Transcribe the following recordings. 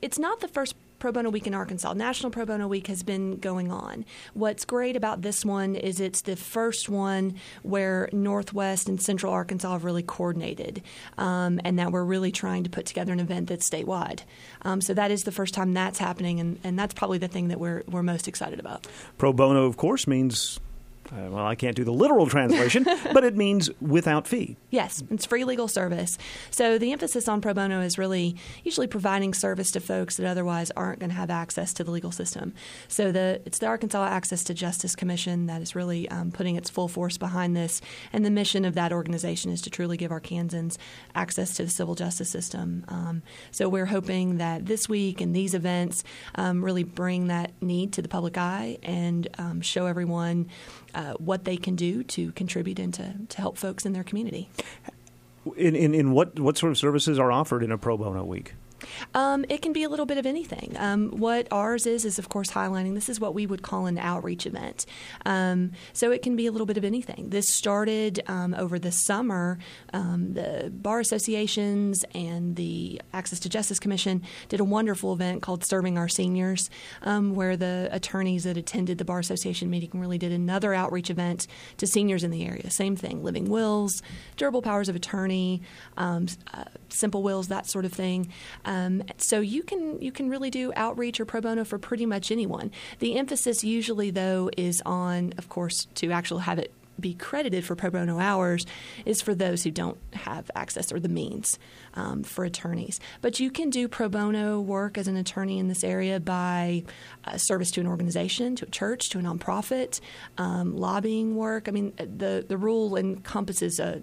it's not the first Pro Bono Week in Arkansas. National Pro Bono Week has been going on. What's great about this one is it's the first one where Northwest and Central Arkansas have really coordinated, and that we're really trying to put together an event that's statewide. So that is the first time that's happening, and that's probably the thing that we're most excited about. Pro bono, of course, means well, I can't do the literal translation, but it means without fee. Yes, it's free legal service. So the emphasis on pro bono is really usually providing service to folks that otherwise aren't going to have access to the legal system. So it's the Arkansas Access to Justice Commission that is really putting its full force behind this. And the mission of that organization is to truly give Arkansans access to the civil justice system. So we're hoping that this week and these events really bring that need to the public eye and show everyone what they can do to contribute and to help folks in their community. In what sort of services are offered in a pro bono week? It can be a little bit of anything. What ours is of course highlighting. This is what we would call an outreach event. So it can be a little bit of anything. This started over the summer. The bar associations and the Access to Justice Commission did a wonderful event called Serving Our Seniors, where the attorneys that attended the bar association meeting really did another outreach event to seniors in the area. Same thing, living wills, durable powers of attorney, simple wills, that sort of thing. So you can really do outreach or pro bono for pretty much anyone. The emphasis usually, though, is on, of course, to actually have it be credited for pro bono hours is for those who don't have access or the means for attorneys. But you can do pro bono work as an attorney in this area by service to an organization, to a church, to a nonprofit, lobbying work. I mean, the rule encompasses a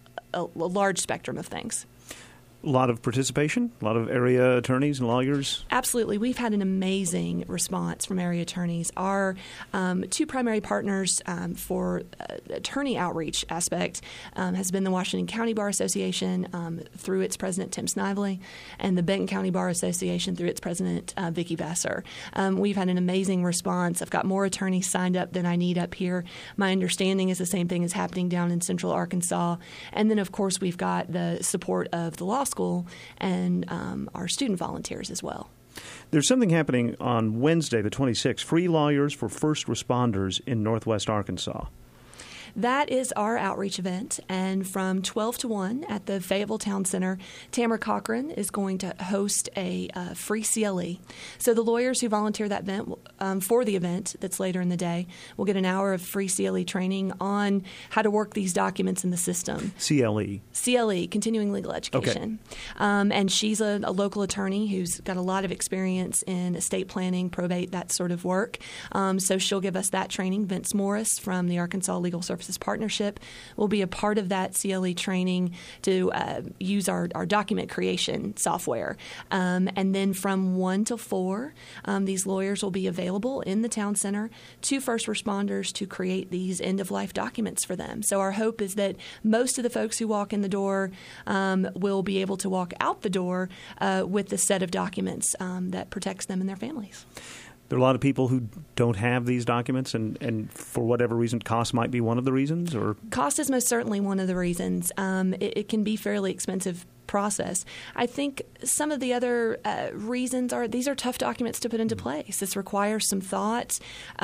large spectrum of things. A lot of participation, a lot of area attorneys and lawyers? Absolutely. We've had an amazing response from area attorneys. Our two primary partners for attorney outreach aspect has been the Washington County Bar Association through its president, Tim Snively, and the Benton County Bar Association through its president, Vicki Vassar. We've had an amazing response. I've got more attorneys signed up than I need up here. My understanding is the same thing is happening down in Central Arkansas. And then, of course, we've got the support of the law school and our student volunteers as well. There's something happening on Wednesday, the 26th, Free Lawyers for First Responders in Northwest Arkansas. That is our outreach event, and from 12 to 1 at the Fayetteville Town Center, Tamara Cochran is going to host a free CLE. So the lawyers who volunteer that event for the event that's later in the day will get an hour of free CLE training on how to work these documents in the system. CLE, Continuing Legal Education. Okay. And she's a local attorney who's got a lot of experience in estate planning, probate, that sort of work. So she'll give us that training. Vince Morris from the Arkansas Legal Services Partnership will be a part of that CLE training to use our document creation software. And then from 1 to 4, these lawyers will be available in the town center to first responders to create these end-of-life documents for them. So our hope is that most of the folks who walk in the door will be able to walk out the door with the set of documents that protects them and their families. There are a lot of people who don't have these documents, and for whatever reason, cost might be one of the reasons? Or cost is most certainly one of the reasons. It can be fairly expensive process. I think some of the other reasons are these are tough documents to put into place. This requires some thought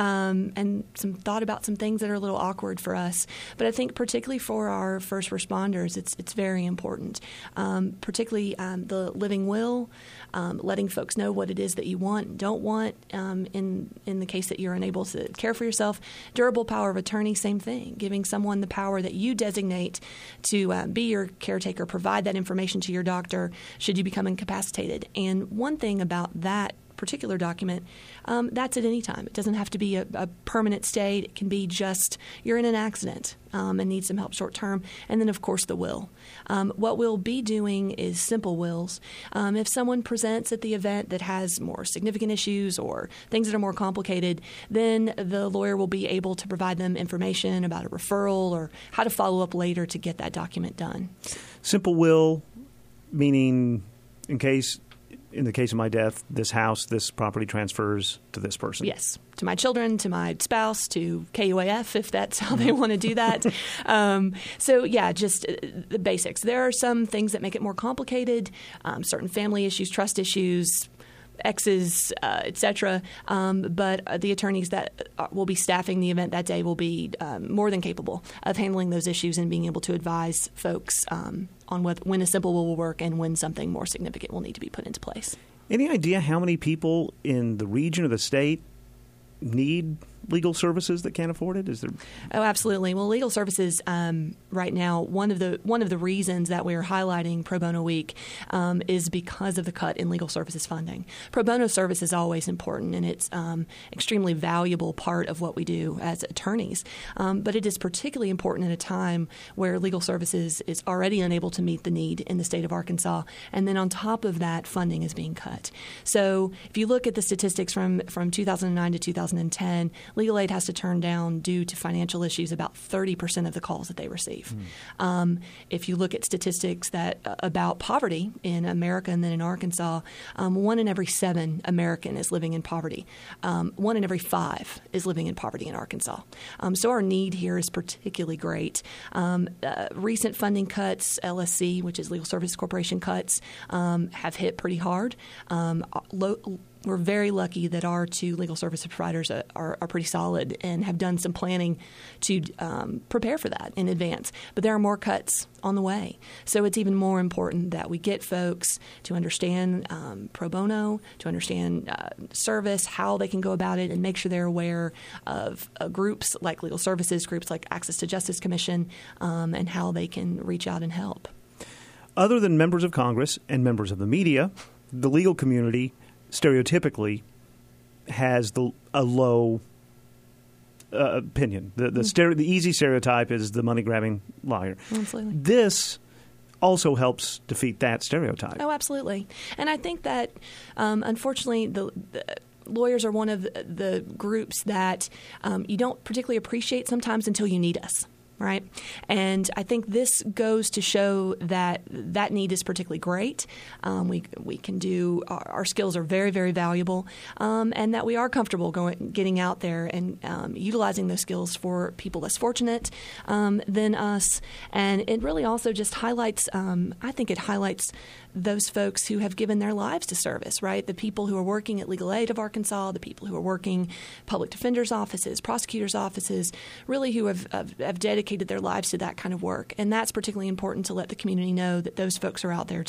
and some thought about some things that are a little awkward for us. But I think particularly for our first responders, it's very important. Particularly the living will, letting folks know what it is that you want and don't want in the case that you're unable to care for yourself. Durable power of attorney, same thing. Giving someone the power that you designate to be your caretaker, provide that information to your doctor should you become incapacitated. And one thing about that particular document, that's at any time. It doesn't have to be a permanent state. It can be just you're in an accident and need some help short term. And then, of course, the will. What we'll be doing is simple wills. If someone presents at the event that has more significant issues or things that are more complicated, then the lawyer will be able to provide them information about a referral or how to follow up later to get that document done. Simple will, meaning in the case of my death, this house, this property transfers to this person. Yes, to my children, to my spouse, to KUAF, if that's how they want to do that. So, yeah, just the basics. There are some things that make it more complicated, certain family issues, trust issues, exes, et cetera. But the attorneys that will be staffing the event that day will be more than capable of handling those issues and being able to advise folks on when a simple will work and when something more significant will need to be put into place. Any idea how many people in the region or the state need legal services that can't afford it? Is there? Oh, absolutely. Well, legal services right now, one of the reasons that we are highlighting Pro Bono Week is because of the cut in legal services funding. Pro bono service is always important, and it's extremely valuable part of what we do as attorneys. But it is particularly important at a time where legal services is already unable to meet the need in the state of Arkansas, and then on top of that, funding is being cut. So if you look at the statistics from 2009 to 2010, legal aid has to turn down due to financial issues about 30% of the calls that they receive. If you look at statistics that about poverty in America and then in Arkansas, 1 in every 7 American is living in poverty. 1 in every 5 is living in poverty in Arkansas. So our need here is particularly great. Recent funding cuts, LSC, which is Legal Services Corporation cuts, have hit pretty hard. We're very lucky that our 2 legal service providers are pretty solid and have done some planning to prepare for that in advance. But there are more cuts on the way. So it's even more important that we get folks to understand pro bono, to understand service, how they can go about it, and make sure they're aware of groups like legal services, groups like Access to Justice Commission, and how they can reach out and help. Other than members of Congress and members of the media, the legal community stereotypically has a low opinion. The easy stereotype is the money-grabbing lawyer. Absolutely. This also helps defeat that stereotype. Oh, absolutely. And I think that, unfortunately, the lawyers are one of the groups that you don't particularly appreciate sometimes until you need us. Right. And I think this goes to show that need is particularly great. We can do our skills are very, very valuable, and that we are comfortable getting out there and utilizing those skills for people less fortunate than us. And it really also just highlights, I think it highlights those folks who have given their lives to service, right? The people who are working at Legal Aid of Arkansas, the people who are working public defenders' offices, prosecutors' offices, really who have dedicated their lives to that kind of work. And that's particularly important to let the community know that those folks are out there